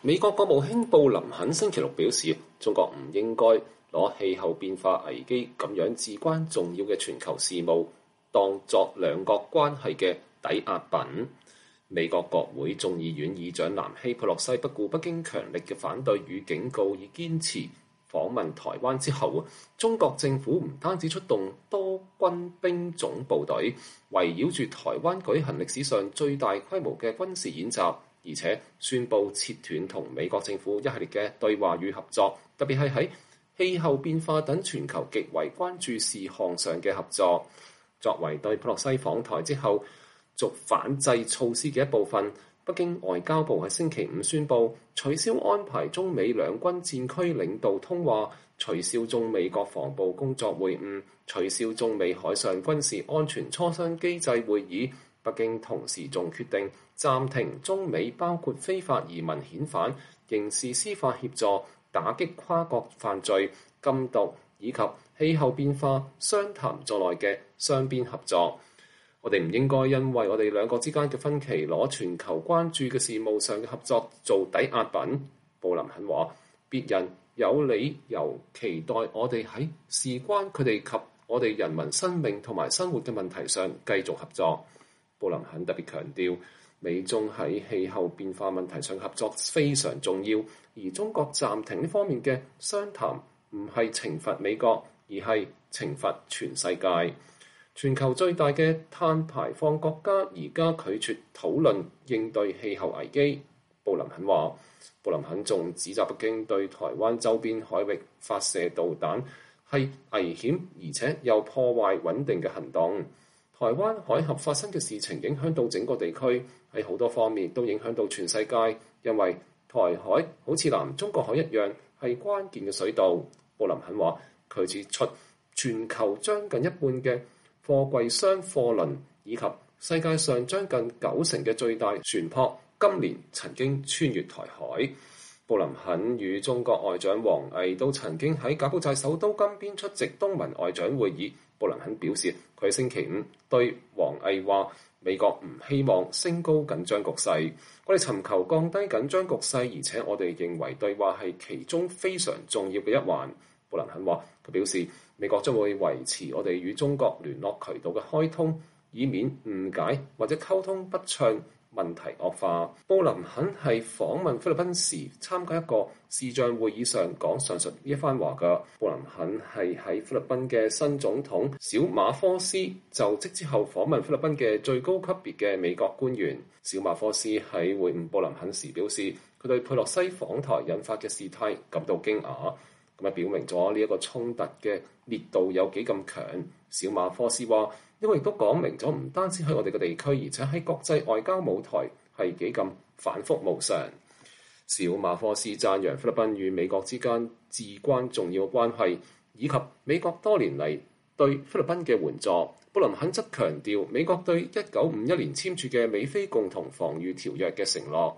美國國務卿布林肯星期六表示，中國唔應該攞氣候變化危機咁樣至關重要嘅全球事務當作兩國關係嘅抵押品。美國國會眾議院議長南希佩洛西不顧北京強力嘅反對與警告，以堅持訪問台灣之後，中國政府唔單止出動多軍兵種部隊，圍繞住台灣舉行歷史上最大規模嘅軍事演習，而且宣布切斷同美國政府一系列嘅對話與合作，特別係喺氣候變化等全球極為關注事項上嘅合作。作為對佩洛西訪台之後續反制措施嘅一部分，北京外交部喺星期五宣布取消安排中美兩軍戰區領導通話，取消中美國防部工作會晤，取消中美海上軍事安全磋商機制會議。北京同時仲決定暫停中美包括非法移民遣返、刑事司法協助、打擊跨國犯罪、禁毒以及氣候變化商談在內嘅雙邊合作。我哋唔應該因為我哋兩國之間嘅分歧，攞全球關注嘅事務上嘅合作做抵押品。布林肯話：別人有理由期待我哋喺事關佢哋及我哋人民生命同埋生活嘅問題上繼續合作。布林肯特別強調，美中喺氣候變化問題上合作非常重要，而中國暫停呢方面嘅商談唔係懲罰美國，而係懲罰全世界。全球最大嘅碳排放國家而家拒絕討論應對氣候危機。布林肯話，布林肯仲指責北京對台灣周邊海域發射導彈係危險而且又破壞穩定嘅行動。台灣海峽發生嘅事情影響到整個地區，喺好多方面都影響到全世界，因為台海好似南中國海一樣係關鍵嘅水道。布林肯話，佢指出全球將近一半嘅貨櫃箱貨輪以及世界上將近90%嘅最大船舶今年曾經穿越台海。布林肯與中國外長王毅都曾經喺柬埔寨首都金邊出席東盟外長會議。布林肯表示，佢喺星期五對王毅話：美國唔希望升高緊張局勢，我哋尋求降低緊張局勢，而且我哋認為對話係其中非常重要嘅一環。布林肯話，佢表示美國將會維持我哋與中國聯絡渠道嘅開通，以免誤解或者溝通不暢問題惡化。布林肯係訪問菲律賓時參加一個視像會議上講上述呢一番話嘅。布林肯係喺菲律賓嘅新總統小馬科斯就職之後訪問菲律賓嘅最高級別嘅美國官員。小馬科斯喺會晤布林肯時表示，佢對佩洛西訪台引發嘅事態感到驚訝。咁啊，表明咗呢一個衝突嘅烈度有幾咁強。小馬科斯話，因為亦都講明咗唔單止喺我哋嘅地區，而且喺國際外交舞台係幾咁反覆無常。小馬科斯讚揚菲律賓與美國之間至關重要嘅關係，以及美國多年嚟對菲律賓嘅援助。布林肯則強調美國對1951年簽署嘅美菲共同防禦條約嘅承諾。